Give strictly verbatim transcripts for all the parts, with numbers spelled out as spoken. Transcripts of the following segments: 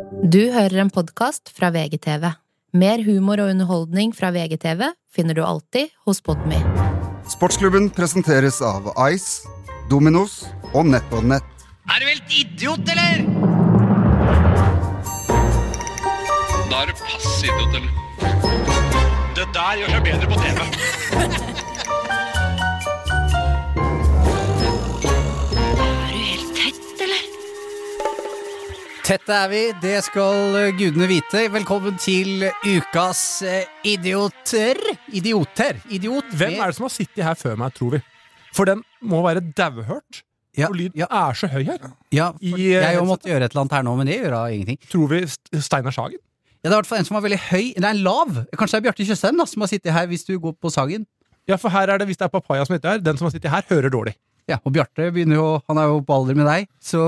Du hører en podcast fra V G T V. Mer humor og underholdning fra V G T V finner du alltid hos Podme. Sportsklubben presenteres av Ice, Dominos og NetOnNet. Er du helt idiot, eller? Da er du passe idiot, eller? Det der gjør seg bedre på T V. Tette er vi, det skal gudene vite. Velkommen til ukas eh, idioter. Idioter. Idiot. Hvem er det som har sittet her før meg, tror vi? For den må være døvhørt. Ja, og lyden ja. er så høy her. Ja, for I, jeg jo måtte gjøre et eller annet her nå, men det gjør da ingenting. Tror vi Steinar Sagen? Ja, det er i hvert fall en som var veldig høy. Det er lav. Kanskje det er Bjarte Tjøstheim da, som har sittet her hvis du går på Sagen. Ja, for her er det, hvis det er papaya som sitter her, den som har sittet her, hører dårlig. Ja, og Bjarte begynner jo, han er jo på alder med deg, så...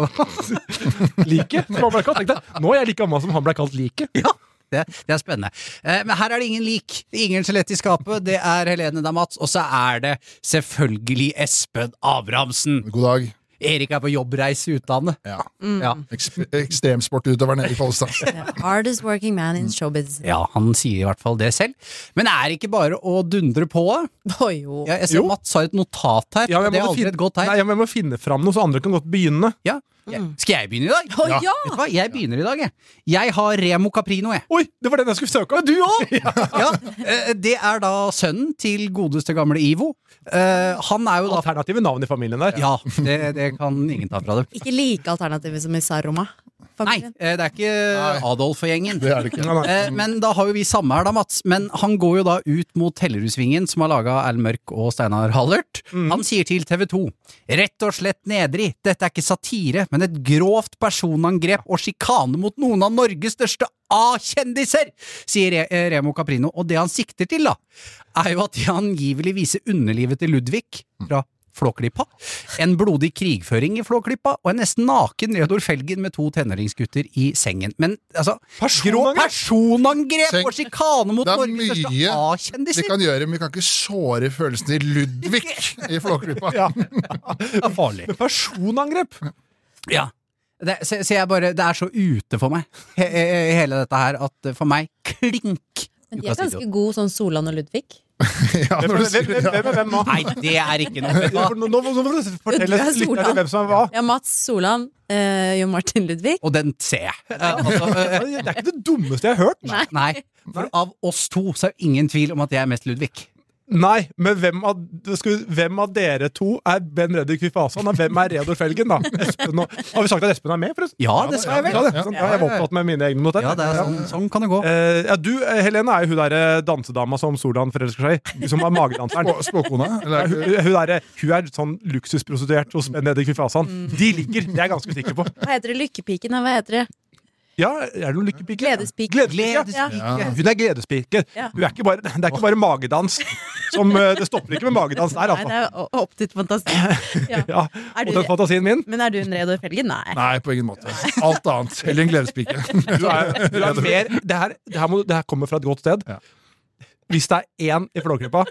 Like, som han ble kalt. Tenkte. Nå er jeg like gammel som han ble kalt like. Ja, det, det er spennende. Eh, men her er det ingen lik, ingen skjelett i skapet, det er Helene Damats, og så er det selvfølgelig Espen Abrahamsen. God dag. Erik er på jobbreis i utlandet. Ja. Mm. Ja. Eks- ekstremsportutøveren Erik Follestad. Hardest working man in showbiz. Ja, han sier i hvert fall det selv. Men er det ikke bare å dundre på? Oh, jo. Ja, jeg ser Jo. Mats har et notat her, Ja, og det er må aldri finne, et godt tegn. nei, jeg må finne fram noe, så andre kan godt begynne. Ja. Ja. Skal jeg begynne i dag? Å, ja! Vet du hva? Jeg begynner i dag, jeg. Jeg har Remo Caprino, jeg. Oi, det var den jeg skulle søke om. Du også? Ja. Eh, Det er da sønnen til godeste gamle Ivo. Eh, Han er jo da... Alternative navn i familien der. Ja, det, det kan ingen ta fra dem. Ikke like alternativet som i Saroma. Nei, eh, det er ikke Adolf og gjengen. Det er det ikke. Nei, nei. Eh, Men da har jo vi samme her da, Mats. Men han går jo da ut mot Hellerusvingen, som har laget Erlend Mørk og Steinar Hallert. Han sier til T V to, rett og slett nedrig, dette er ikke satire, men et grovt personangrep og skikane mot noen av Norges største A-kjendiser, sier Re eh, Remo Caprino. Og det han sikter til da, er jo at de angivelig viser underlivet til Ludvig fra Flåklypa, en blodig krigføring i Flåklypa, og en nesten naken Reodor Felgen med to tenåringsgutter i sengen. Men altså, Personangrep? grå personangrep Tenk, og skikane mot det er Norges største mye vi A-kjendiser. kan gjøre, men vi kan ikke såre følelsen til Ludvig i Flåklypa. Ja. Det er farlig. Men personangrep? Ja. Det, så, så jeg bare, det er så ute for meg, he, he, hele dette her, at for meg, klink. Men de er ganske gode sånn Solan og Ludvig. Ja, Hvem når du hvem- sier hvem- hvem er hvem nå? Nei, det er ikke noe. Vet du hva? Nå, nå, nå må du fortelle Du er lytterne Solan. hvem som er hva. Ja, Mats Solan, eh, Jon Martin Ludvig. Og den ser jeg. Eh, Altså, eh, Det er ikke det dummeste jeg har hørt. Nei. nei, for av oss to så er det ingen tvil om at jeg er mest Ludvig. Nei, men hvem av, skal, vi- hvem av dere to er Ben Reddy Kvifasan, og hvem er Reodor Felgen, da? Espen og, har vi sagt at Espen er med, forresten? Ja, det sa jeg vel. Ja, det, sånn, ja, jeg var opptatt med mine egne noter. Ja, det er sånn, sånn kan det gå. Eh, ja, du, eh, Helene, er jo hun der eh, dansedama som Solan forelsker seg i, som er magedanseren. Spå- Spåkona? Ja, Eller, hun, hun, er, hun er sånn luksusprostituert hos Ben Reddy Kvifasan. De ligger, det er jeg ganske sikker på. Hva heter det? Lykkepiken? Hva heter det? Ja, er det noen lykkepike? Gledespike. Gledespike, ja. Ja. Hun er gledespike. Ja. Hun er ikke bare, det er ikke bare magedans. Som, eh, det stopper ikke med magedans der, Nei, altså. det er o- opp til fantasi. Ja. Ja, Er og du den fantasien min. Men er du en Reodor Felgen? Nei. nei, på ingen måte. Alt annet. Eller en gledespike. Du er, du er mer, det, her, det, her må, det her kommer fra et godt sted. Ja. Hvis det er én i Flåklypa,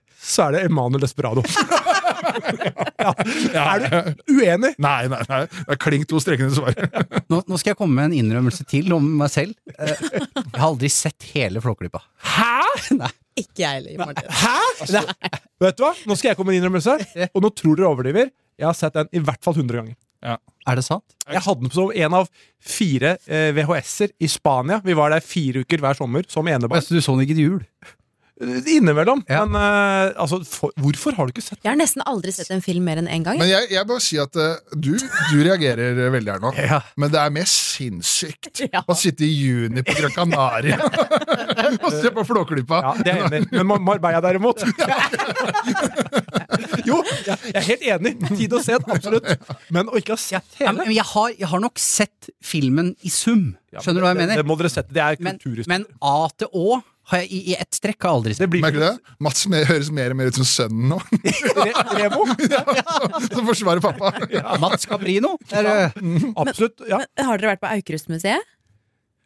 så er det Emanuel Desperado. Ja. Er du uenig? Nei, nei, nei. Det er klink to strekende svar. Nå, nå skal jeg komme med en innrømmelse til om meg selv. Eh, Jeg har aldri sett hele Flåklypa. Hæ? Nei. Ikke jeg heller, Martin. Hæ? Vet du hva? Nå skal jeg komme med en innrømmelse, og nå tror dere overdriver. Jeg har sett den i hvert fall hundre ganger. Er det sant? Jeg hadde den som en av fire eh, V H S-er i Spania. Vi var der fire uker hver sommer som enebarn. Altså, du så den ikke til jul? Innimellom. Ja. Men eh, altså, for, hvorfor har du ikke sett Jeg har nesten aldri sett en film mer enn én gang. Men jeg, jeg bare si at uh, du, du reagerer uh, veldig her nå. Ja. Men det er mer sinnssykt Ja. å sitte i juni på Gran Canaria og se på Flåklypa. Ja, det er jeg enig. Men Mar- Marbella derimot Jo, jeg jeg er helt enig. Tid å se den, absolutt. Men å ikke ha sett Ja, hele men jeg har, jeg har nok sett filmen i sum. Skjønner du hva jeg det, mener? det må dere sette. Det er Men, kulturhistorie. men A til Å har jeg i, i ett strekk har jeg aldri Det sett. blir Merker du det? Mats mer, høres mer og mer ut som sønnen nå. Re Remo. Som forsvarer pappa. Mats Caprino? Er, det- Absolutt. Ja. Men har dere vært på Aukrustmuseet?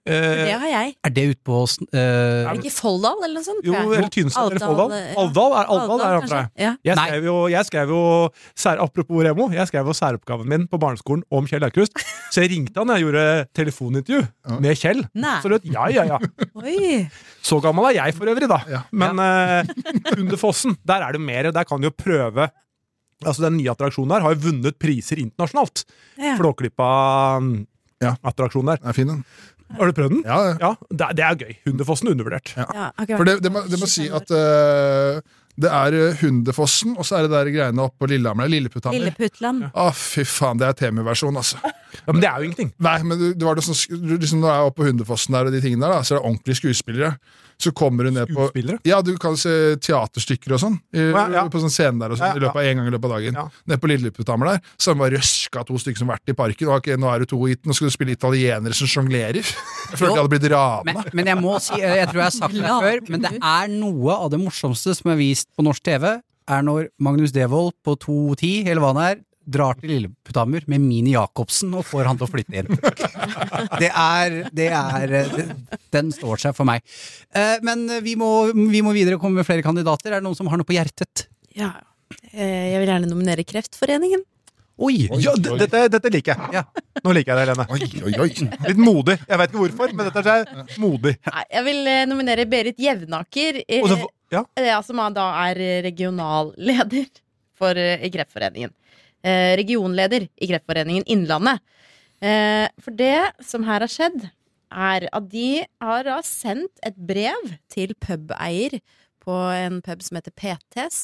Eh, Det har jeg. Er det ute på uh, Er det ikke Folldal eller noe sånt? jo, tror jeg? eller Tynset eller Alvdal, Folldal. ja. Alvdal er, Alvdal er han, kanskje? tror jeg. Ja. Jeg Nei. skrev jo, jeg skrev jo sær, apropos Remo, jeg skrev jo særoppgaven min på barneskolen om Kjell Aukrust. Så jeg ringte han, jeg gjorde telefonintervju med Kjell. Nei. Så lød, ja, ja, ja. Oi. Så gammel er jeg for øvrig, da. Ja. Men eh, Hundefossen, der er det mer. Der kan du jo prøve. Altså Den nye attraksjonen der har jo vunnet priser internasjonalt. Ja. Flåklypa-attraksjonen der. Den er fin, den. Har du prøvd den? Ja, ja. Ja, det, det er gøy. Hundefossen er undervurdert. Ja. Ja, har ikke For vært det, det, må, det må på si tjuefem at uh, det er uh, Hundefossen, og så er det der greiene oppe på Lillehammer. år. Lilleputthammer. Lille Puttland. Å, fy faen, det er T-versjon, altså. Ja, Men det er jo ingenting. Nei, men du, du var det sånn, du, liksom, når jeg er oppe på Hundefossen der, og de tingene der, da, så er det ordentlige skuespillere. Så kommer du ned på Skuespillere? Ja, du kan se teaterstykker og sånn. I, Ja, ja. På sånn scenen der og sånn, Ja, i løpet av en gang i løpet av dagen. Ja. Ned på Lilleputthammer der. Så han var røska to stykker som har vært i parken. Og, ok, nå er du to hit, nå skal du spille italienere som sjonglerer. Jeg følte jeg hadde blitt rana. men, men jeg må si, jeg tror jeg har sagt det før, men det er noe av det morsomste som er vist på norsk T V, er når Magnus Devold på to ti, eller hva han er, drar til Lilleputthammer med Mini Jacobsen og får han til å flytte inn. Det er, det er Den står seg for meg. Eh, Men vi må, vi må videre komme med flere kandidater. Er det noen som har noe på hjertet? Ja. Eh, Jeg vil gjerne nominere Kreftforeningen. Oi! Ja, d- dette, dette liker jeg. Ja. Nå liker jeg det, Helene. Oi, oi, oi. Litt modig. Jeg vet ikke hvorfor, men dette er modig. Nei, jeg vil eh, nominere Berit Jevnaker, eh, Og så, ja. ja, som er- da er regionalleder for eh, i Kreftforeningen. Eh, regionleder i Kreftforeningen Innlandet. Eh, for det som her har skjedd, er at de har da sendt et brev til pubeier på en pub som heter P T's.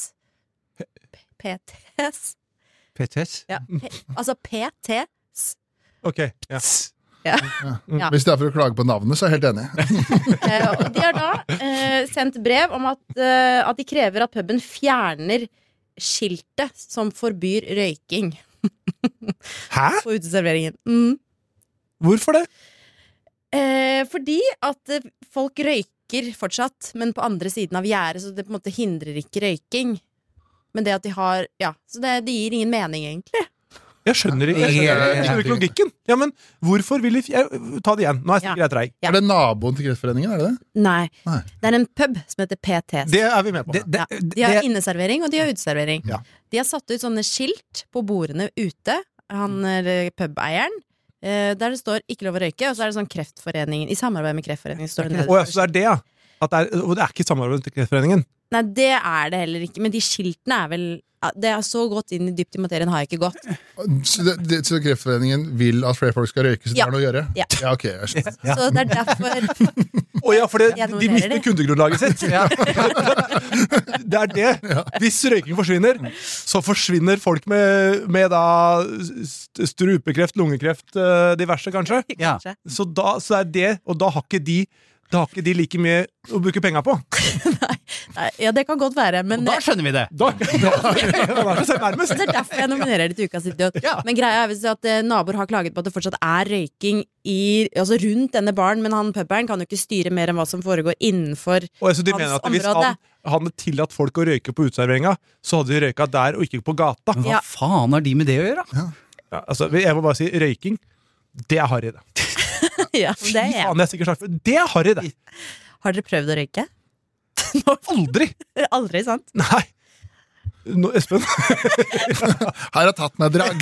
P T's? P T S? Ja, P, altså P T's. Ok, ja. Ja. Ja. Hvis det er for å klage på navnet, så er jeg helt enig. Eh, og de har da eh, sendt brev om at, eh, at de krever at puben fjerner skiltet som forbyr røyking Hæ? på uteserveringen. Mm. Hvorfor det? Eh, fordi at eh, folk røyker fortsatt, men på andre siden av gjerdet, så det på en måte hindrer ikke røyking. Men det at de har Ja, så det, det gir ingen mening, egentlig. Jeg skjønner ikke, jeg skjønner, jeg skjønner ikke logikken. Ja, men hvorfor vil de f- jeg, Ta det igjen. Nå er jeg sikkert jeg treig. Ja. Er det naboen til Kreftforeningen, er det det? Nei. Nei. Det er en pub som heter P T's. Det er vi med på. Det, det, Ja. De har det, inneservering, og de har uteservering. Ja. De har satt ut sånne skilt på bordene ute, han eller pubeieren, eh, der det står 'ikke lov å røyke', og så er det sånn Kreftforeningen. I samarbeid med Kreftforeningen står det Å, ja, så det er det, ja. At det er, og det er ikke samarbeid til Kreftforeningen. Nei, det er det heller ikke, men de skiltene er vel ja, det er så godt inn i dypt i materien har jeg ikke gått. Så, det, det, så Kreftforeningen vil at flere folk skal røyke, så det Ja. er noe å gjøre? Ja. ok, jeg skjønner. Så det er derfor Å ja, for det, Jeg de noterer mister det. kundegrunnlaget sitt. Det er det. Hvis røyking forsvinner, så forsvinner folk med, med da st- strupekreft, lungekreft, eh, diverse, kanskje. ja. kanskje. Så, da, så er det, og da har ikke de Da har ikke de like mye å bruke penger på. Nei, ja, det kan godt være, men Og da skjønner vi det. Da, da, da er det så nærmest. det er derfor jeg nominerer det til Ukas idiot. Men greia er hvis at eh, naboer har klaget på at det fortsatt er røyking i, altså rundt denne baren, men han puberen kan jo ikke styre mer enn hva som foregår innenfor Og så de hans mener at Hvis område. han han hadde tillatt folk å røyke på uteserveringa, så hadde de røyka der og ikke på gata. Men hva Ja. faen har de med det å gjøre? Ja, altså, jeg må bare si røyking, det er harry, det. Ja, men det er jeg. Faen, jeg har sikkert sagt før. Det er harry, det. Har dere prøvd å røyke? Aldri! Aldri, sant? Nei. Nå, Espen? Her har tatt meg drag.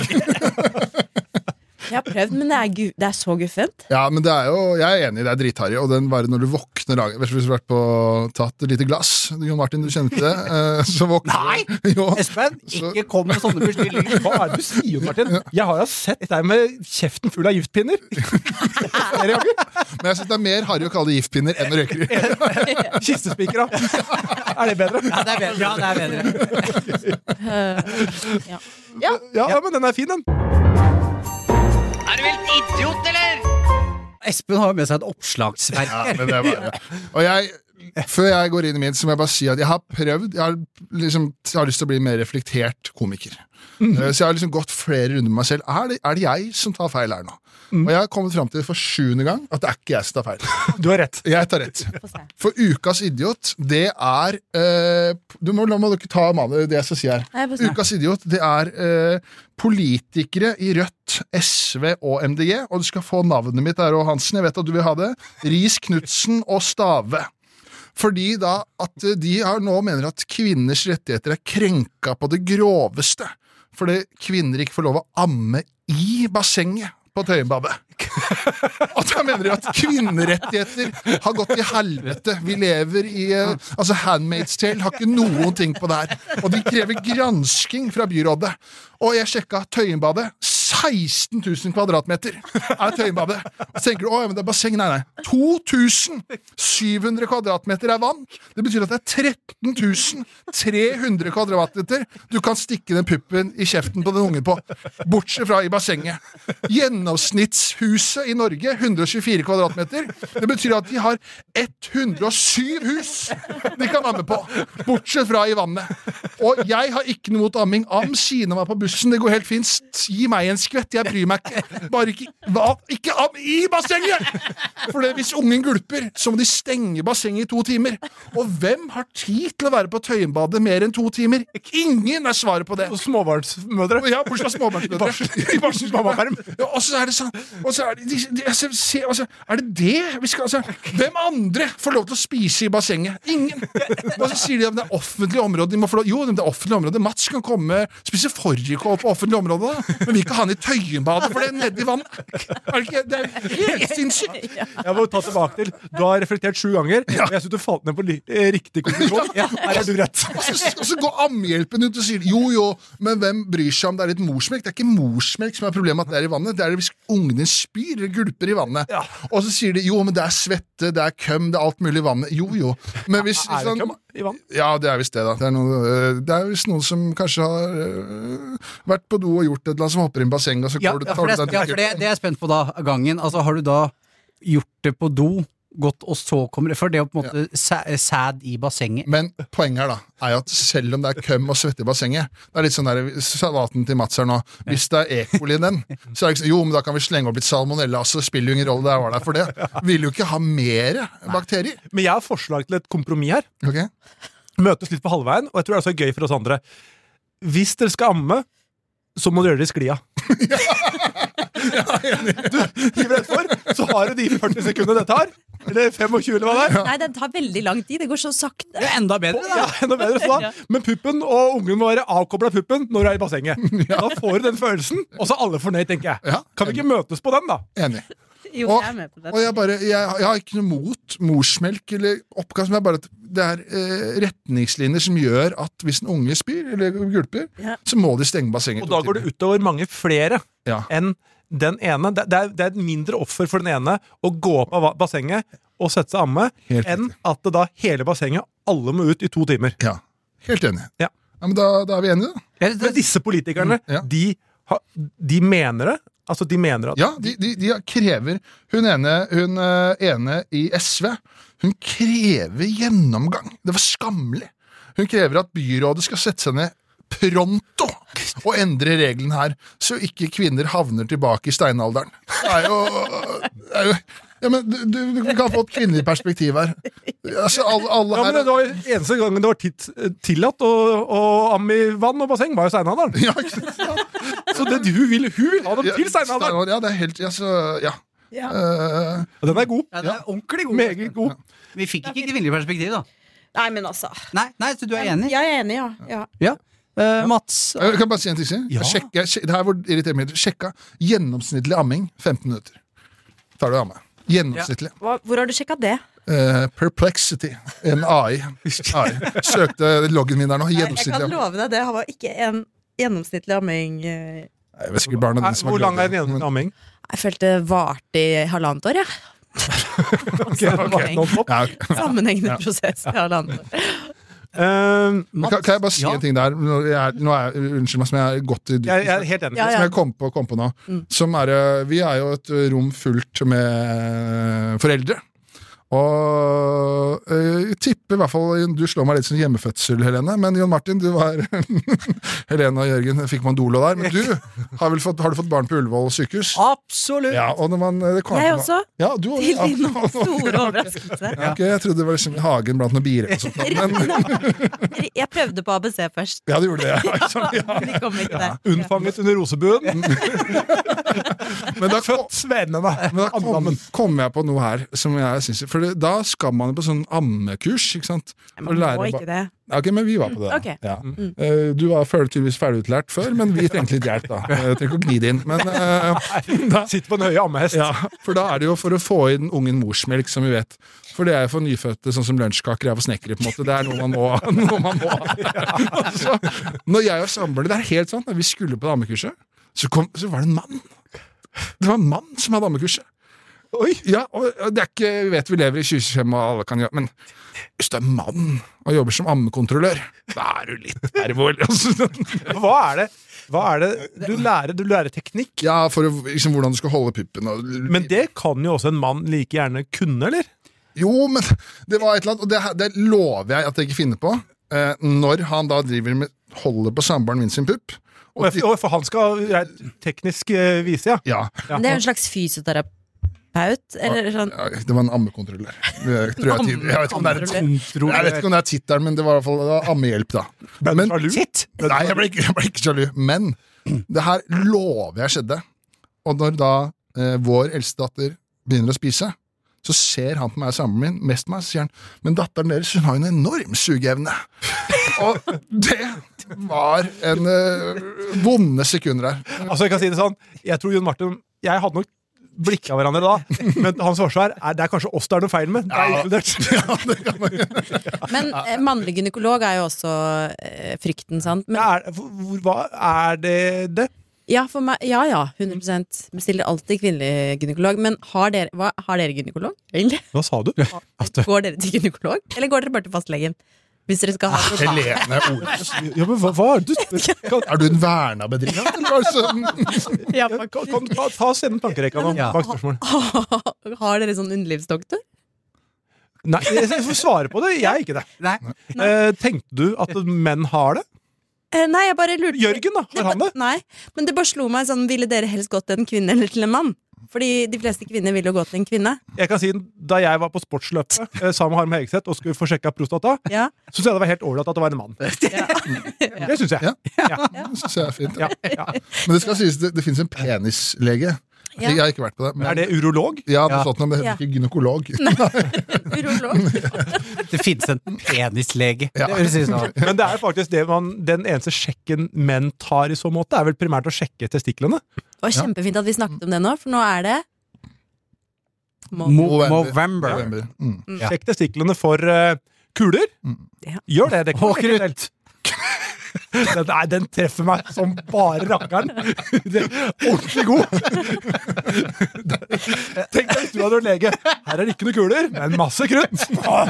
Jeg har prøvd, men det er, gu det er så guffent. Ja, men det er jo, jeg er enig, det er dritharry, og den bare når du våkner dagen, hvis du har vært på tatt et lite glass, Jon Martin, du kjenner til det, eh, så våkner Nei! jo. Espen, Så- ikke kom med sånne beskyldninger. Hva er det du sier, Martin? Jeg har jo sett deg med kjeften full av giftpinner. Flere ganger. Men jeg synes det er mer harry å kalle det giftpinner enn røykeri. Kistespikere. Er det bedre? Ja, det er bedre. Ja, det er bedre. Ja. Ja, ja, men den er fin, den. Er du helt idiot, eller? Espen har jo med seg et oppslagsverk Ja, her. men det er bare. Og jeg før jeg går inn i min, så må jeg bare si at jeg har prøvd, jeg har, liksom, jeg har lyst til å bli mer reflektert komiker. Mm. Uh, så jeg har liksom gått flere runder med meg selv. Er det, er det jeg som tar feil her nå? Mm. Og jeg har kommet frem til for sjuende gang at det er ikke jeg som tar feil. Du har rett. Jeg tar rett. For ukas idiot, det er uh, du må, La meg ikke ta det jeg skal si her. Ukas idiot, det er uh, politikere i Rødt, S V og M D G, og du skal få navnet mitt der, og Hansen, jeg vet at du vil ha det. Riis Knudsen og Stave. Fordi da at de har nå mener at kvinners rettigheter er krenka på det groveste. Fordi kvinner ikke får lov å amme i bassenget på Tøyenbadet. Og da mener de at kvinnerettigheter har gått i helvete. Vi lever i altså Handmaid's Tale har ikke noen ting på det her. Og de krever gransking fra byrådet. Og jeg sjekket Tøyenbadet. seksten tusen kvadratmeter er Tøyenbadet. Og så tenker du, å, men det er basseng. Nei, nei. to tusen syv hundre kvadratmeter er vann. Det betyr at det er tretten tusen tre hundre kvadratmeter du kan stikke den puppen i kjeften på den ungen på. Bortsett fra i bassenget. Gjennomsnittshuset i Norge, hundre og tjuefire kvadratmeter. Det betyr at de har hundre og syv hus de kan amme på. Bortsett fra i vannet. Og jeg har ikke noe mot amming. Am kina meg på bussen, det går helt fint. Gi meg en skvett, jeg bryr meg ikke. Bare ikke, hva? Ikke am i bassenget! For det, hvis ungen gulper, så må de stenge bassenget i to timer. Og hvem har tid til å være på Tøyenbadet mer enn to timer? Ingen er svaret på det. Og småbarnsmødre. Ja, bortsett fra småbarnsmødre. I barsens mammaperm. Ja, og så er det sånn, og så er det, de, de, altså, se, altså, er det det? Vi skal, altså, hvem andre får lov til å spise i bassenget? Ingen. Og så sier de at det er offentlig område. De må få lov, jo, det er offentlig område. Mats kan komme, spise fårikål på offentlig område, da. Men vi kan ha han i Tøyenbadet, for det er nede i vannet. Er det ikke? Det er helt sinnssykt. Jeg må ta tilbake til, du har reflektert sju ganger, og jeg synes du falt ned på li- riktig konklusjon. Ja, her har du rett. Og så, og så går ammehjelpen ut og sier, jo, jo, men hvem bryr seg om det er litt morsmelk? Det er ikke morsmelk som er problemet at det er i vannet, det er hvis ungene spyr eller gulper i vannet. Ja. Og så sier de, jo, men det er svette, det er køm, det er alt mulig i vannet. Jo, jo. Men hvis, er det sånn, køm i vann? Ja, det er visst det da. Det er, noe, det er visst noen som kanskje har uh, vært på do og gjort et eller annet som hopper inn i basseng, og så ja, går du, ja, for, det, ja, for det, det er jeg spent på da, gangen. Altså, har du da gjort det på do, gått, og så kommer det, for det er jo på en måte ja. sæd i bassenget. Men poenget her da, er jo at selv om det er køm og svette i bassenget, det er litt sånn der, salaten til Mats her nå, hvis det er E. coli i den, så er det ikke sånn, jo, men da kan vi slenge opp litt salmonella, så spiller jo ingen rolle der var der for det. Vil jo ikke ha mer bakterier. Men jeg har forslag til et kompromiss her. Ok. Møtes litt på halvveien, og jeg tror det er så gøy for oss andre. Hvis dere skal amme, så må du gjøre det i sklia. Ja, du hiver rett for, så har du de førti sekunder det tar. Eller tjuefem, eller hva det er. Nei, den tar veldig lang tid. Det går så sakte. Det er enda bedre, da. Ja, enda bedre, så da. Men puppen og ungen må være avkoblet puppen når du er i bassenget. Da får du den følelsen, og så er alle fornøyd, tenker jeg. Ja. Kan vi ikke møtes på den, da? Enig. Jo, og, jeg er med på det. og jeg, bare, jeg, jeg har ikke noe mot morsmelk eller oppkast, men bare, det er eh, retningslinjer som gjør at hvis en unge spyr eller gulper, Ja. så må de stenge bassenget. Og da går det utover mange flere Ja. enn den ene. Det, det, er, det er et mindre offer for den ene å gå opp av bassenget og sette seg amme, Helt enn riktig. at det da hele bassenget, alle må ut i to timer. Ja, helt enig. Ja. Ja, men da, da er vi enige, da. Men disse politikerne, Ja. de, ha, de mener det. Altså, de mener at Ja, de, de, de krever Hun ene, hun eh, ene i S V, hun krever gjennomgang. Det var skammelig. Hun krever at byrådet skal sette seg ned pronto og endre reglene her, så ikke kvinner havner tilbake i steinalderen. Det er jo, det er jo ja, men du, du, du kan få et kvinnelig perspektiv her. Altså, alle, alle ja, men her det var eneste gangen det var titt, tillatt å, å amme i vann og basseng, var jo steinalderen. ja, ikke sant? Ja. Så det du vil, hun vil ha dem til steinalderen. Ja, det er helt ja, så, ja. Ja. Uh, Og den er god. Ja, det er ordentlig god. Meget god. Vi fikk ikke kvinnelig perspektiv, da. Nei, men altså. Nei, nei, så du er enig? Jeg er enig, ja. ja. Ja. Uh, Mats? jeg kan bare si en ting. Ja. Sjekke, sjek, det her var irriterende meg. Sjekka gjennomsnittlig amming femten minutter. Tar du amme. Gjennomsnittlig. Hva, hvor har du sjekket det? Uh, Perplexity, en A I. A I. Søkte loggen min der nå. Jeg, jeg Gjennomsnittlig kan amming. love deg, det var ikke en gjennomsnittlig amming. eh. Jeg vet ikke barna Nei, dine som har hvor lang er gledet en det, gjennomsnittlig amming? Jeg følte det varte i halvannet år, jeg. Ok, non-stop. Ja, ok. Sammenhengende prosess i halvannet år. Uh, Men kan, kan jeg bare si Ja. en ting der? Nå er, nå er, unnskyld meg, som jeg er godt i jeg, jeg er helt enig. Ja, Som jeg kom på, kom på nå. Mm. Som er, eh, vi er jo et rom fullt med foreldre. Og øh, jeg tipper i hvert fall, du slår meg litt som hjemmefødsel, Helene, men Jon Martin, du var Helene og Jørgen fikk man dolo der, men du har vel fått, har du fått barn på Ullevål sykehus? Absolutt! Ja, og når man, det kom, Jeg også. Ja, du også. Til din Ja. store overraskelse. Ja, okay, jeg trodde det var liksom i hagen blant noen bier og sånt, men Jeg prøvde på A B C først. ja, du gjorde det, ja. Sånn, ja. De kom ikke der. Unnfanget under rosebuen. Men da, Født svennende. men da kom, kom jeg på noe her som jeg synes, for det, da skal man jo på sånn ammekurs, ikke sant? Man Og lære må ba- ikke det. Ok, men vi var på det. Ok. Ja. Eh, Du var følt tydeligvis ferdigutlært før, men vi trengte litt hjelp da. Jeg trenger ikke å gni det inn, men eh, da, Sitter på en høye ammehest. ja, for da er det jo for å få inn ungen morsmelk, som vi vet. For det er jo for nyfødte, sånn som lunsjkaker er for snekkere, på en måte. Det er noe man må. Noe man må. Så, når jeg og samboerne, det er helt sant, når vi skulle på det ammekurset, så, kom, så var det en mann. Det var en mann som hadde ammekurset. Oi, ja, og og det er ikke, vi vet vi lever i tjue tjuefem og alle kan gjøre, men hvis du er mann og jobber som ammekontrollør, da er du litt pervol. Hva er det? Hva er det? Du lærer, du lærer teknikk. Ja, for å, liksom, hvordan du skal holde puppen. Og, Men det kan jo også en mann like gjerne kunne, eller? Jo, men det var et eller annet, og det, det lover jeg at jeg ikke finner på, eh, når han da driver med, holder på samboeren min sin pupp. Og de- for han skal rent teknisk eh, vise, ja. ja, Men det er jo en slags fysioterapeut, eller sånn. ja, det var en ammekontrollør. Jeg, tror jeg, jeg, vet ikke om det er, Ammekontrollør. jeg vet ikke om det er tittelen, men det var i hvert fall det var ammehjelp da. Men, sjalu? nei, jeg ble, ikke, jeg ble ikke sjalu, men det her lover jeg skjedde. Og når da eh, vår eldste datter begynner å spise, så ser han på meg og samboeren min, mest meg, så sier han, men datteren deres, hun har jo en enorm sugeevne. Og det var en uh, vonde sekunder her. Altså, jeg kan si det sånn, jeg tror Jon Martin, jeg hadde nok blikket av hverandre da, men hans forsvar er, det er kanskje oss det er noe feil med. Det er inkludert. Ja, det kan man gjøre. Men eh, mannlig gynekolog er jo også eh, frykten, sant? Men, Er, hvor, hva er det det? ja, for meg, ja, ja, hundre prosent. Bestiller alltid kvinnelig gynekolog. Men har dere, hva, har dere gynekolog, egentlig? Hva sa du? Går dere til gynekolog, eller går dere bare til fastlegen? Hvis dere skal ha Helene Olsen. Ja, men hva, hva er det du spør? Er du en verna bedrift? Eller var det sånn? Ja, Kan, kan, ta, ta oss gjennom tankerekka nå, Ja. bak spørsmål. Har dere sånn underlivsdoktor? Nei, jeg får svare på det, jeg er ikke det. Nei. Eh, tenkte du at menn har det? Eh, nei, jeg bare lurte Jørgen da, har han det? Nei, men det bare slo meg sånn, ville dere helst gått til en kvinne eller til en mann? Fordi de fleste kvinner vil jo gå til en kvinne. Jeg kan si, da jeg var på sportsløpet eh, sammen med Harm Hegseth og skulle få sjekka prostata, Ja. så synes jeg det var helt ålreit at det var en mann. Det synes jeg. Ja. Ja. Det synes jeg er fint. Ja. Ja. Men det skal sies, det, det finnes en penislege. Ja. Jeg har ikke vært på det. Men, Er det urolog? ja, det, Ja. er sånn, men det heter Ja. ikke gynekolog. Urolog. Det finnes en penislege. Ja. Det høres ut som Men det er faktisk det man, den eneste sjekken menn tar i så måte, er vel primært å sjekke testiklene. Det var kjempefint at vi snakket om det nå, for nå er det Mo- Mo- November. November. Mm. Ja. Sjekk testiklene for eh, kuler. Ja. Gjør det. det kan Og du sjekke krutt. selv. Den, nei, den treffer meg som bare rakkeren. Det er ordentlig god. Tenk deg hvis du hadde vært lege. Her er det ikke noe kuler, men masse krutt.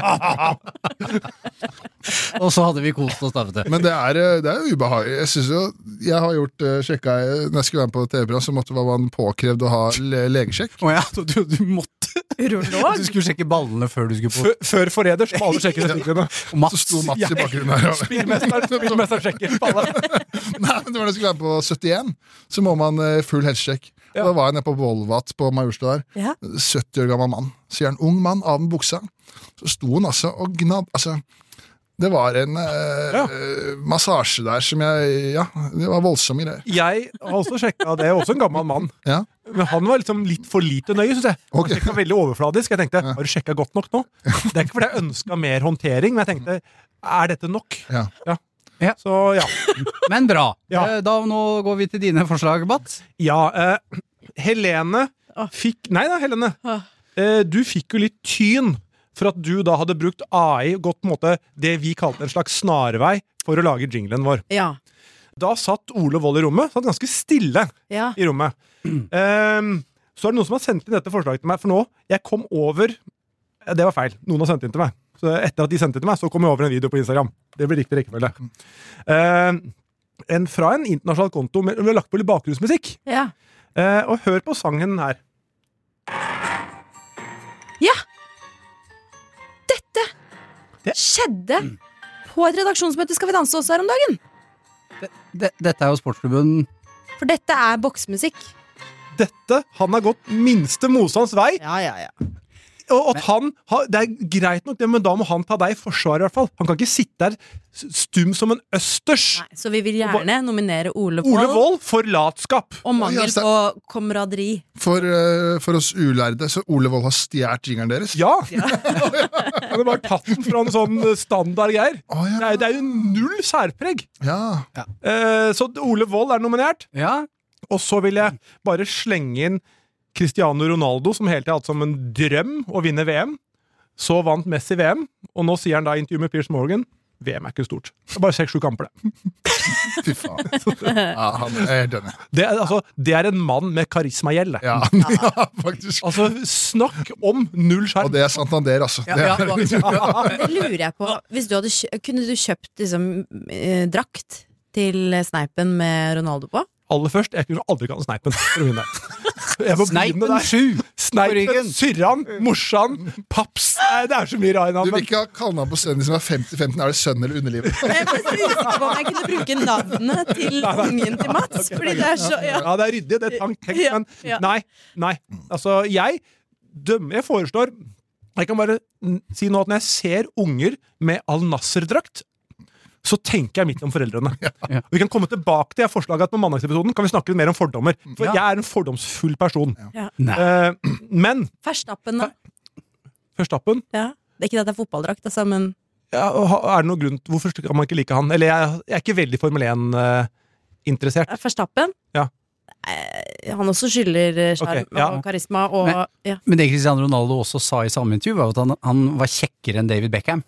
Og så hadde vi kost oss da, vet du. Men det er, eh, det er ubehagelig. Jeg synes jo, jeg har gjort uh, sjekka når jeg skulle være med på T V-program, så måtte var man påkrevd å ha le legesjekk. Å ja, du, du, du måtte urolog. Du skulle sjekke ballene før du skulle på Før, før forræder så må alle sjekke testiklene. Og Mats. Så sto Mats i bakgrunnen her. og- Spillmesteren spillmesteren sjekker alle. Nei, men det var da jeg skulle være på syttien, så må man eh, full helsesjekk. Ja. Og da var jeg nede på Volvat på Majorstua der. Ja. sytti år gammel mann. Sier han, ung mann, av med buksa. Så sto han altså og gnabb. Altså, det var en eh, Ja. eh, massasje der som jeg Ja, det var voldsomme greier. Jeg har også sjekka, det er også en gammel mann. Ja. Men han var liksom litt for lite nøye, synes jeg. Han Ok. sjekket veldig overfladisk. Jeg tenkte, har du sjekka godt nok nå? Det er ikke fordi jeg ønska mer håndtering, men jeg tenkte, er dette nok? Ja. Ja. Så ja. Men bra. Ja. Eh, Da nå går vi til dine forslag, Mats. Ja, eh, Helene fikk Nei da, Helene. Åh. Eh, du fikk jo litt tyn for at du da hadde brukt A I, gått på en måte det vi kalte en slags snarvei for å lage jinglen vår. Ja. Da satt Ole Wold i rommet, satt ganske stille Ja. i rommet. Ehm, så er det noen som har sendt inn dette forslaget til meg, for nå, jeg kom over eh, Det var feil, noen har sendt inn til meg. Så etter at de sendte til meg, så kom jeg over en video på Instagram. Det blir riktig rekkefølge. Ehm, en fra en internasjonal konto, men vi har lagt på litt bakgrunnsmusikk. Ja. Eh, og hør på sangen her. Ja. skjedde på et redaksjonsmøte Skal vi danse også her om dagen. Det, det, dette er jo sportsklubben. For dette er boksmusikk. Dette, han har gått minste motstands vei. Ja, ja, ja. Og at han, har- det er greit nok det, men da må han ta deg i forsvar i hvert fall. Han kan ikke sitte der stum som en østers. Nei, så vi vil gjerne nominere Ole Ole Wold Wold for latskap. og mangel Oi, altså. på kameraderi. For, eh, for oss ulærde, så Ole Wold har stjert jingeren deres. Ja! Han har bare tatt den fra en sånn standard greier. Å, ja. Det er, det er jo null særpreg. Ja. Eh, så Ole Wold er nominert. Ja. Og så vil jeg bare slenge inn Cristiano Ronaldo, som hele tiden har hatt som en drøm å vinne V M. Så vant Messi V M, og nå sier han da i intervju med Piers Morgan V M er ikke stort. Det er bare seks-sju kamper, det. Fy faen. Ja, han er helt enig. Det er, altså, det er en mann med karismagjeld. det. Ja, ja, faktisk. Altså, snakk om null Og skjerm. det er Santander, altså. Det er, Det lurer jeg på. Hvis du hadde kjø kunne du kjøpt liksom, eh, drakt til sneipen med Ronaldo på? Aller først, jeg kunne aldri kalle Sneipen for å vinne. Jeg må begynne Sneipen der. sju. Sneipen, ryggen. Syrran, Morsan, Paps. Nei, det er så mye rar du navn. vil ikke ha kallenavn på sønnen din som er femti femti. Er det sønn eller underlivet? Jeg er bare så usikker på om jeg kunne bruke navnet til ungen til Mats. Fordi det er så ja. Ja, det er ryddig, det er tank, tenk, Ja, men ja. nei, nei. Altså, jeg dømmer, jeg foreslår, jeg kan bare mm, si nå at når jeg ser unger med Al-Nasser-drakt, så tenker jeg midt om foreldrene. Ja. Vi kan komme tilbake til jeg forslaget at på mandagsepisoden kan vi snakke litt mer om fordommer. For Ja. jeg er en fordomsfull person. Nei. Eh, men, Verstappen, da. Verstappen, Ja. Det er ikke det at det er fotballdrakt, altså, men ja, ha- er det noe grunn til, hvorfor kan man ikke like han? Eller jeg, jeg er ikke veldig Formel én-interessert. Verstappen Ja. eh, Han også skylder eh, sjarm Ok, ja. og karisma og Men- ja. Men det Cristiano Ronaldo også sa i samme intervju, var at han, han var kjekkere enn David Beckham.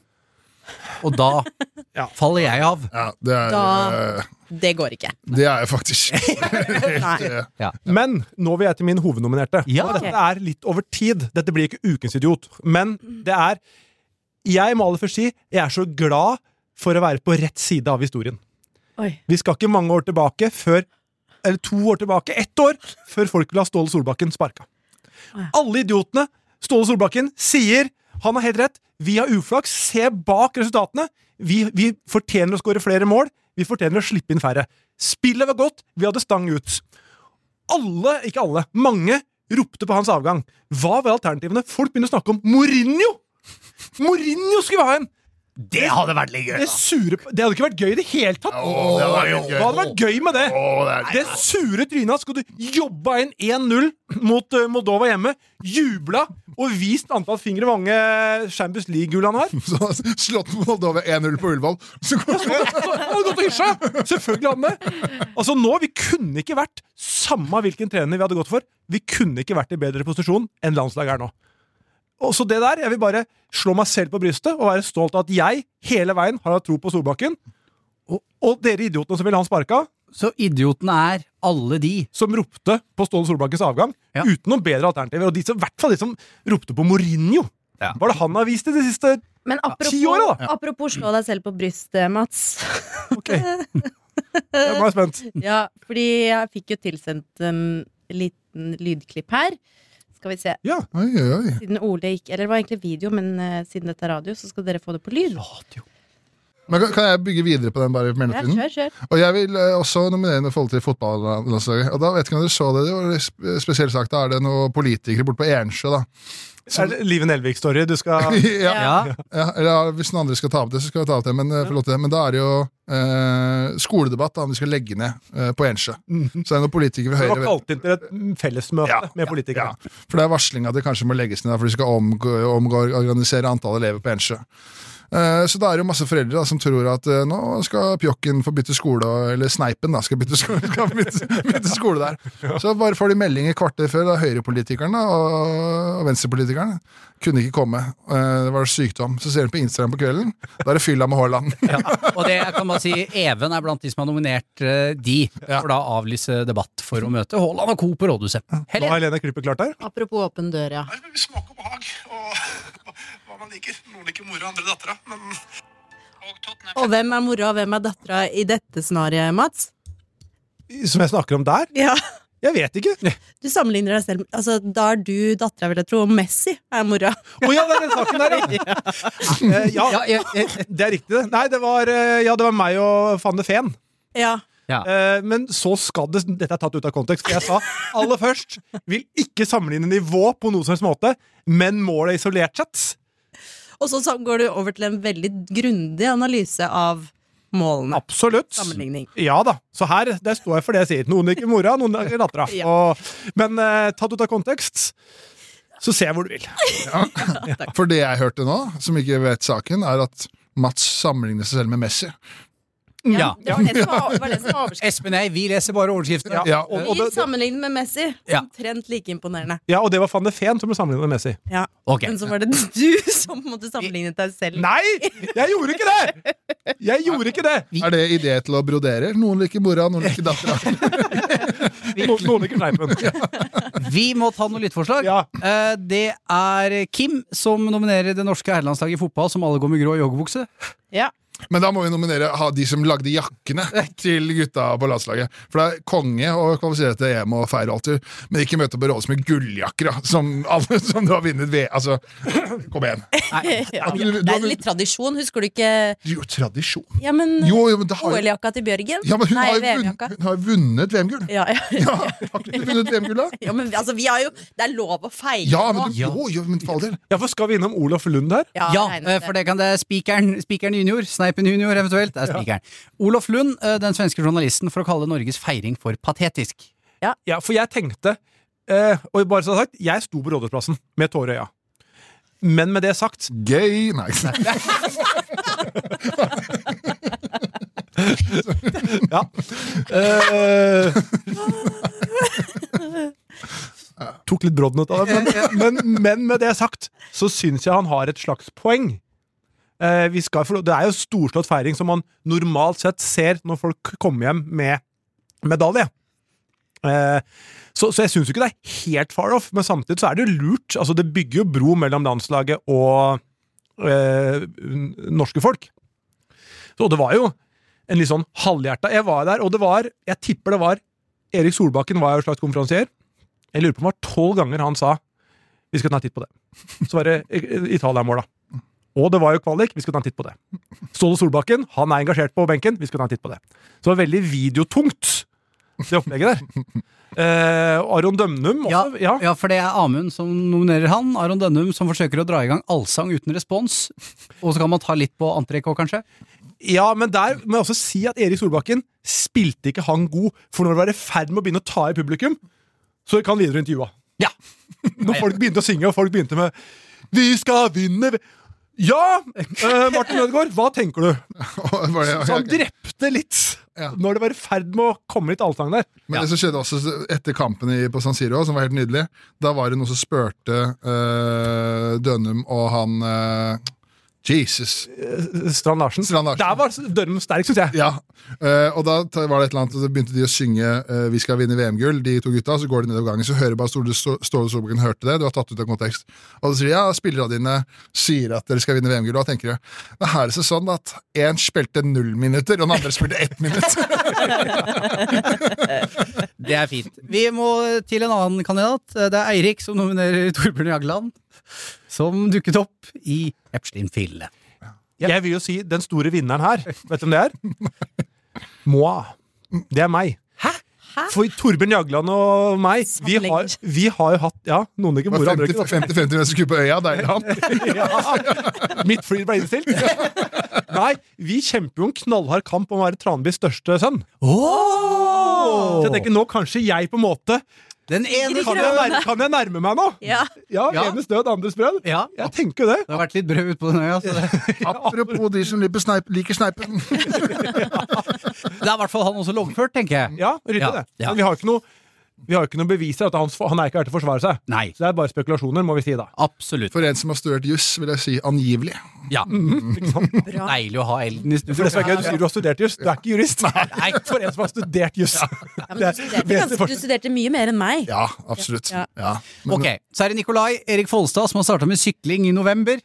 Og da Ja. faller jeg av. Ja, det er, Da- eh, Det går ikke. det er jeg faktisk. Nei. Eh, Ja. Men nå vil jeg til min hovednominerte. Ja. Og dette er litt over tid. Dette blir ikke Ukens idiot. Men det er Jeg må aller først si jeg er så glad for å være på rett side av historien. Oi. Vi skal ikke mange år tilbake før Eller to år tilbake, ett år før folk vil ha Ståle Solbakken sparka. Å, ja. Alle idiotene Ståle Solbakken sier han har helt rett. Vi har uflaks. Se bak resultatene. Vi, vi fortjener å skåre flere mål. Vi fortjener å slippe inn færre. Spillet var godt. Vi hadde stang ut. Alle, ikke alle, mange ropte på hans avgang. Hva var alternativene? Folk begynner å snakke om Mourinho! Mourinho skulle vi ha en! Det hadde vært litt gøy. Det, sure, det hadde ikke vært gøy i det hele tatt. Åh, det hadde vært gøy. Hva hadde vært gøy med det? Åh, det er Det sure trynet skal du jobba inn én null mot uh, Moldova hjemme, jubla og vist antall fingre hvor mange Champions League-gull han har. Så slått Moldova én null på Ullevål. Så går det. Han hadde gått og hysja! Selvfølgelig hadde han det. Altså nå, Vi kunne ikke vært samme hvilken trener vi hadde gått for. Vi kunne ikke vært i bedre posisjon enn landslaget er nå. Og så det der, Jeg vil bare slå meg selv på brystet og være stolt av at jeg hele veien har hatt tro på Solbakken. Og, og dere idiotene som vil ha han sparka, Så idiotene er alle de. som ropte på Ståle Solbakkens avgang Ja. uten noen bedre alternativer. Og de som, i hvert fall de som ropte på Mourinho. Ja. Hva er det han har vist i de siste Men apropos, Ti år, da. apropos slå deg selv på brystet, Mats. Ok. Jeg er spent. Ja, fordi jeg fikk jo tilsendt en liten lydklipp her. Skal vi se. Ja. Oi, oi, oi. Siden Ole gikk Eller det var egentlig video, men eh, siden dette er radio, så skal dere få det på lyd. Men kan, kan jeg bygge videre på den bare i Ja, mellomtiden? kjør, kjør. Og jeg vil eh, også nominere noe forhold til fotballandslaget. Og da vet ikke om dere så det, det var sp- spesielt sagt, da er det noen politikere borte på Ernsjø, da. Er det Live Nelvik-story du skal ja, Ja. ja, eller ja, hvis noen andre skal ta opp det, så skal vi ta opp det. Men, eh, få lov til det. Men da er det jo eh, skoledebatt da, om vi skal legge ned eh, på Ernsjø. Så er det noen politikere Du ved var Høyre. kalt inn til et fellesmøte Ja, med politikere. Ja, for det er varsling at det kanskje må legges ned, da, for de skal omgå, omgå, organisere antall elever på Ernsjø. Eh, Så det er jo masse foreldre da, som tror at eh, nå skal Pjokken få bytte skole, eller Sneipen da, skal bytte skole, skal bytte, bytte skole der. Så bare får de melding i kvarter før, da høyrepolitikeren da, og, og venstrepolitikeren kunne ikke komme. Eh, Det var sykdom. Så ser de på Instagram på kvelden, da er det fylla med Haaland. Ja. Og det kan man si, Even er blant de som har nominert eh, de, for da å avlyse debatt for å møte Haaland og Co. på rådhuset. Nå Helene. har Helene Klippet klart her. Apropos åpen dør, ja. Smak og behag, og hva man liker. Noen liker mora, andre dattera, men Og Tottenham. Og hvem er mora og hvem er dattera i dette scenarioet, Mats? Som jeg snakker om der. Ja. Jeg vet ikke. Du sammenligner deg selv. Altså, da er du dattera, vil jeg tro, og Messi er mora. Å ja, det er den saken der, ja. Eh, ja, Ja, jeg, jeg, det er riktig det. Nei, det var, eh, ja, det var meg og Van de Ven. Ja. ja. Eh, men så skal det, dette er tatt ut av kontekst, for jeg sa aller først, vil ikke sammenligne nivå på noe som helst måte, men målet isolert sett. Og så går du over til en veldig grundig analyse av målene. Absolutt. Sammenligning. Ja da. Så her, der står jeg for det jeg sier. Noen er ikke mora, noen er dattera. Ja. Og, men eh, tatt ut av kontekst, så ser jeg hvor du vil. Ja. For det jeg hørte nå, som ikke vet saken, er at Mats sammenligner seg selv med Messi. Ja. Det var det som var, var, det som var overskriften. Espen og jeg, vi leser bare overskrifter. Ja. Ja. Og, og, Vi det, sammenlignet med Messi. Ja. Omtrent like imponerende. ja, og det var Van de Ven som ble sammenlignet med Messi. Ja. Ok. Men så var det du som måtte sammenligne deg selv. Nei! Jeg gjorde ikke det! Jeg gjorde ikke det! Er det idé til å brodere? Noen liker mora, noen liker dattera. Noen, noen liker sneipen. Vi må ta noen lyttforslag. Ja. Eh, Det er Kim som nominerer det norske herrelandslaget i fotball, som alle går med grå joggebukse. Ja. Men da må vi nominere ha de som lagde jakkene til gutta på landslaget. For det er konge å kvalifisere til E M og feire alltid, men ikke møte på rolles med gulljakker, da, som alle som du har vunnet ved. Altså, kom igjen. Ja, det er litt tradisjon, husker du ikke? Jo, tradisjon. Ja, men Jo, jo, men det har jo... O L-jakka til Bjørgen? Ja, men hun Nei, har jo V vunnet, M-jakka. hun har jo vunnet V M-gull. Ja, ja. Ja, har ikke du vunnet V M-gull da? Ja, men altså, vi har jo Det er lov å feire Ja, men nå. du, jo, jo, men for all del. Ja, for skal vi innom Olof Lund her? Ja, Ja, regner eh, for det kan det Spikeren, Spikeren junior, Sneipen junior eventuelt, det er Spikeren. Olof Lund, eh, den svenske journalisten, for å kalle Norges feiring for patetisk. Ja, for jeg tenkte eh, Og bare så sagt, jeg sto på Rådhusplassen med tårer i øya. Men med det sagt Gay, nei. Ja. Eh, tok litt brodden ut av det, men, men, men med det sagt så syns jeg han har et slags poeng. Eh, vi skal, for det er jo storslått feiring som man normalt sett ser når folk kommer hjem med medalje. Eh, så, så jeg syns jo ikke det er helt far off, men samtidig så er det jo lurt. Altså, det bygger jo bro mellom landslaget og eh, norske folk. Så det var jo en litt sånn halvhjerta. Jeg var der, og det var, jeg tipper det var Erik Solbakken var jo en slags konferansier. Jeg lurer på om det var tolv ganger han sa vi skal ta en titt på det. Så var det Italia-mål da. Og det var jo kvalik, vi skal ta en titt på det. Ståle Solbakken, han er engasjert på benken, vi skal ta en titt på det. Så det var veldig videotungt, det opplegget der. Eh, Aron Dømnum Ja, også, ja. ja, for det er Amund som nominerer han. Aron Dønnum som forsøker å dra i gang allsang uten respons. Og så kan man ta litt på antrekk også, kanskje. Ja, men der må jeg også si at Erik Solbakken spilte ikke han god, for når det var i ferd med å begynne å ta i publikum, så gikk han videre intervjua. Ja. Når folk begynte å synge, og folk begynte med vi skal vinne Ja! Uh, Martin Ødegaard, hva tenker du? Så han drepte litt Ja. når det var i ferd med å komme litt allsang der. Men det som skjedde også etter kampen i, på San Siro, som var helt nydelig, da var det noen som spurte uh, Dønnum og han uh, Jesus. Strand Larsen. Strand Larsen. Der var Dønnum sterk, synes jeg. Ja, uh, og da ta- var det et eller annet, og så begynte de å synge uh, Vi skal vinne V M-gull, de to gutta, så går de nedover gangen, så hører bare Ståle Ståle Solbakken hørte det, du har tatt ut av kontekst. Og så sier de, ja, spillerne dine sier at dere skal vinne V M-gull, og da tenker jeg, det her er det sånn at en spilte null minutter, og den andre spilte ett minutt. Det er fint. Vi må til en annen kandidat. Det er Eirik som nominerer Torbjørn Jagland, som dukket opp i Epstein-filene. Jeg vil jo si den store vinneren her. Vet du hvem det er? Moi. Det er meg. Hæ? For Torbjørn Jagland og meg, vi har, vi har jo hatt Ja, noen ikke mor, andre ikke. femti femti mens du skulle på øya, deilig han. Ja, mitt fly ble innstilt. Nei, vi kjemper jo en knallhard kamp om å være Tranbys største sønn. Oh! Så jeg tenker nå kanskje jeg på en måte Den ene kan jeg, nærme, kan jeg nærme meg nå? Ja. Ja, Ja. enes død, andres brød. Ja, Jeg tenker jo det. det har vært litt brød ut på den øya. Så det, Apropos de som liker, sneip, liker sneipen. det er i hvert fall han også loggført, tenker jeg. Ja, ryddig Ja, det. ja. Men vi har jo ikke noe Vi har jo ikke noen beviser at han, han er ikke her til å forsvare seg. Nei, Så det er bare spekulasjoner, må vi si da. absolutt. For en som har studert juss, vil jeg si angivelig. Ja. Bra. Deilig å ha Elden i For studio. det skal ikke du sier du har studert juss. Du er ikke jurist. Nei, for en som har studert juss. Ja, men du, studerte ganske, du studerte mye mer enn meg. Ja, absolutt. Ja. Ja. Men, Ok, så er det Nikolai Erik Folstad som har startet med sykling i november.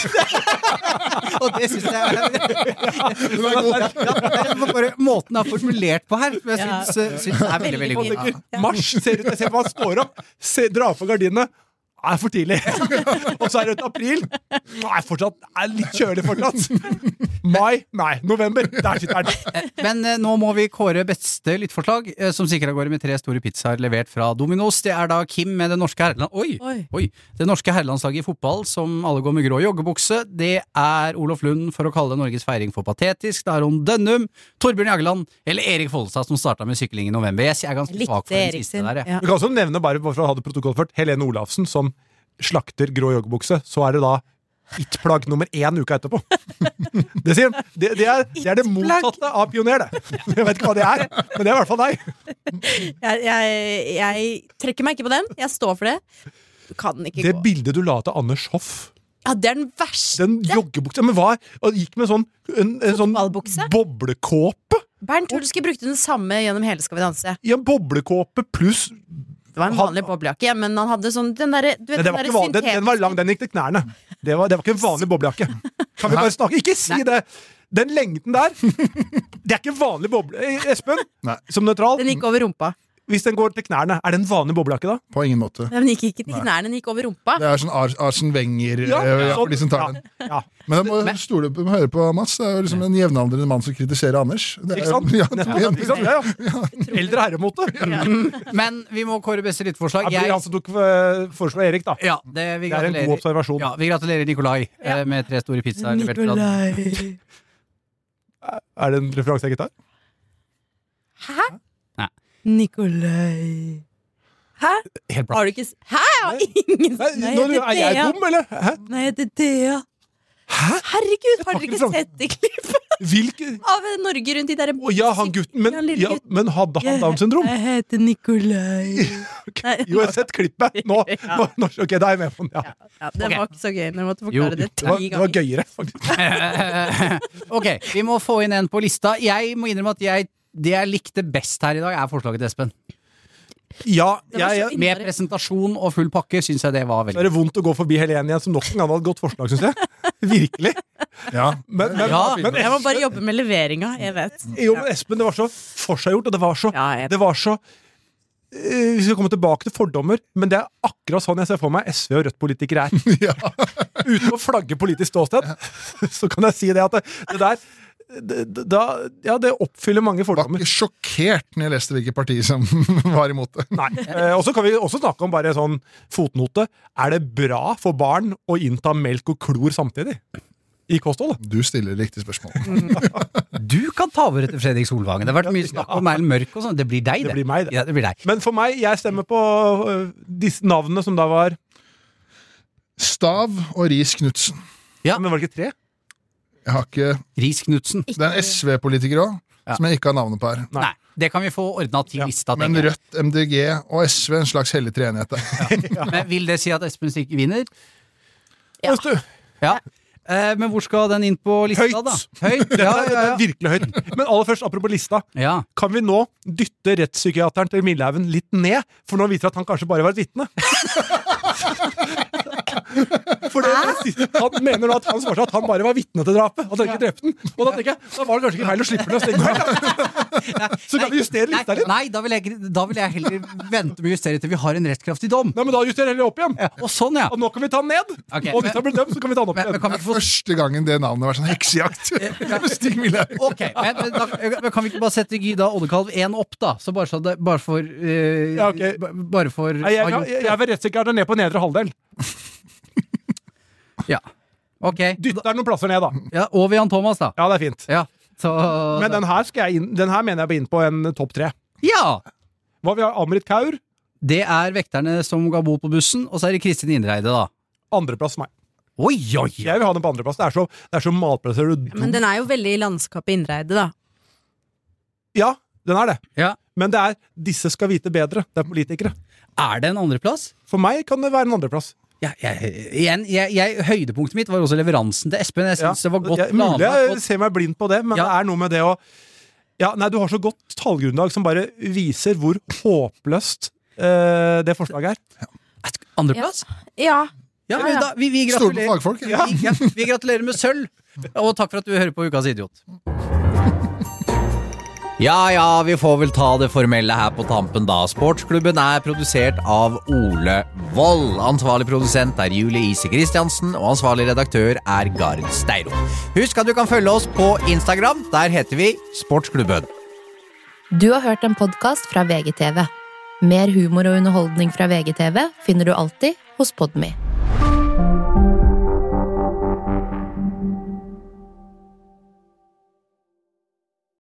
Og det synes jeg er, ja, det er bare måten det er formulert på her, som jeg Ja. synes, synes er veldig, veldig god. Folk tenker, Mars ser ut, jeg ser på han står opp, ser, drar på gardinene. Det er for tidlig. Og så er det et april. Nei, fortsatt, det er litt kjølig fortsatt. Mai, nei, november. Der sitter den. Men eh, nå må vi kåre beste lyttforslag, eh, som sikkert går med tre store pizzaer levert fra Domino's. Det er da Kim med det norske herreland... Oi, oi. oi! Det norske herrelandslaget i fotball, som alle går med grå joggebukse. Det er Olof Lund for å kalle Norges feiring for patetisk. Det er Ron Dønnum, Torbjørn Jagland eller Erik Follestad som startet med sykling i november. Jeg er ganske svak for den siste der. Ja. Vi kan også nevne, bare for å ha det protokollført, Helene Olafsen som slakter grå joggebukse, så er det da it-plagg nummer én uka etterpå. Det, sier, det, det, er, det er det motsatte av pioner, det. Jeg vet ikke hva det er, men det er i hvert fall deg. Jeg, jeg, jeg trekker meg ikke på den. Jeg står for det. Du kan ikke det gå. Bildet du la til Anders Hoff. Ja, det er den verste. Den joggebukse, men hva? Og gikk med sånn, en, en sånn boblekåpe. Bernt Hulske brukte den samme gjennom hele Skal vi danse. Ja, boblekåpe pluss det var en vanlig boblejakke, men han hadde sånn den der, du vet, den, var den, van, den, den var lang, den gikk til knærne. Det var, det var ikke en vanlig boblejakke. Kan vi bare snakke? Ikke si Nei. det! Den lengden der, det er ikke vanlig boble... Espen, Nei. Som nøytral. Den gikk over rumpa. Hvis den går til knærne, er det en vanlig boblejakke da? På ingen måte. Ja, men den gikk ikke til knærne, den gikk over rumpa. Det er sånn Ars Arsen Wenger ja, ja, ja, for de som tar ja, den. Ja. Men jeg må men, stole på, høre på Mats. Det er jo liksom en jevnaldrende mann som kritiserer Anders. Det er, ikke sant? Ja, ja, ikke sant? Ja, ja. Eldre herremåte. Ja. Men vi må kåre beste lyttforslag. Det blir han som tok uh, foreslå Erik, da. Ja, det, vi det er en god observasjon. Ja, vi gratulerer Nikolai ja. med tre store pizzaer. Nikolai. Er det en referanse til gitar? Hæ? Nikolai. Hæ? Helt bra. Har du ikke s- Hæ? Har ingen s- Nei, nå, er jeg dum, eller? Hæ? Nei, jeg heter Thea. Hæ? Herregud, har har dere ikke ikke fram- sett det klippet Hvilke? av Norge rundt de der Å ja, han gutten. Men, Ja, lille ja, gutten. men hadde han Downs syndrom? Jeg heter Nikolai. Nei. Jo, jeg har sett klippet. Nå, Ja. nå, nå ok, da er jeg med på den. Ja. Ja, det Ok. var ikke så gøy når jeg måtte Jo, forklare det Det, var, ti det var ganger. gøyere, faktisk. Ok, vi må få inn en på lista. Jeg må innrømme at jeg, det jeg likte best her i dag, er forslaget til Espen. Ja, Det var jeg, så jeg, Med presentasjon og full pakke syns jeg det var så veldig er det vondt å gå forbi Helene igjen, som nok en gang hadde et godt forslag, synes jeg. Virkelig. Ja. Men, men, Ja. men Jeg må bare jobbe med leveringa, jeg vet. Jo, men Espen, det var så forseggjort, og det var så, Ja, jeg- det var så eh, Vi skal komme tilbake til fordommer, men det er akkurat sånn jeg ser for meg S V og Rødt-politikere er. Ja. Uten å flagge politisk ståsted, så kan jeg si det at det, det der det, da, ja, det oppfyller mange Var fordommer. ikke sjokkert når jeg leste hvilket parti som var imot det. Nei. Eh, og så kan vi også snakke om bare sånn fotnote. Er det bra for barn å innta melk og klor samtidig? I kostholdet? Du stiller riktig spørsmål. Du kan ta over etter Fredrik Solvangen. Det har vært mye snakk om Erlend Mørk og sånn. Det blir deg, det. Det blir meg, det. Ja, det blir deg. Men for meg, jeg stemmer på øh, disse navnene som da var Stav og Riis Knutsen. Ja. Men var det ikke tre? Jeg har ikke Riis Knutsen. Det er en S V-politiker òg, Ja. som jeg ikke har navnet på her. Nei. Nei, det kan vi få ordna til Ja. lista. Men tenker jeg. Rødt, M D G og S V en slags hellig treenighet der. Men vil det si at Espen Stik vinner? Ja. Hvis du, Ja. Eh, men hvor skal den inn på lista, Høyt. da? Høyt? det, Ja, er, det ja, er ja. virkelig høyt. Men aller først, apropos lista. ja. Kan vi nå dytte rettspsykiateren til Millehaugen litt ned? For nå viser det at han kanskje bare var et vitne. For det, han mener nå at han svarer at han bare var vitne til drapet. At han ikke drepte den. Og da tenker jeg, da var det kanskje ikke feil å slippe løs den gangen. Så kan vi justere lista Nei, litt. nei da, vil jeg, ikke- da vil jeg heller vente med å justere til vi har en rettskraftig dom. Nei, men da justerer jeg heller opp igjen. Ja, og sånn, ja. Og nå kan vi ta den ned. Ok, Og hvis han blir dømt, så kan vi ta den opp Men, men igjen. kan vi Det ikke er få første gangen det navnet var sånn heksejakt. Med Stig Millhaug. Ok, men, men da, men kan vi ikke bare sette Gyda Oddekalv én opp, da? Så bare, så det, bare for eh, Ja, ok. ba- Bare for Nei, jeg, å ha jeg, gjort jeg, det. jeg vil rettspsykiateren ned på nedre halvdel. Ja. Ok. Dytter den noen plasser ned, da. Ja, over Jan Thomas, da. Ja, det er fint. Ja. Så, Men den her, skal jeg inn, den her mener jeg blir inn på en topp tre. Ja! Hva vi har Amrit Kaur, Det er vekterne som ga bot på bussen, og så er det Kristin Indreide, da. andreplass for meg. Oi, oi, oi! Jeg vil ha den på andreplass. Det er så, det er så malplassert. Men den er jo veldig i landskapet Indreide, da. Ja, den er det. Ja. Men det er disse skal vite bedre. Det er politikere. Er det en andreplass? For meg kan det være en andreplass. Ja, jeg, igjen, jeg, jeg, høydepunktet mitt var også leveransen til Espen. Jeg synes det var godt jeg, mulig planlagt. jeg ser meg blind på det, men Ja. det er noe med det å ja, nei, Du har så godt tallgrunnlag som bare viser hvor håpløst eh, det forslaget er. Andreplass? Ja. Ja, Ja, men ja. da, vi, vi, Stol på gratulerer, fagfolk. Ja. vi, ja, vi gratulerer med sølv. Og takk for at du hører på Ukas Idiot. Ja, ja, vi får vel ta det formelle her på tampen da. Sportsklubben er produsert av Ole Vold. Ansvarlig produsent er Julie Ise Kristiansen, og ansvarlig redaktør er Gard Steiro. Husk at du kan følge oss på Instagram. Der heter vi Sportsklubben. Du har hørt en podcast fra V G T V. Mer humor og underholdning fra V G T V finner du alltid hos Podme.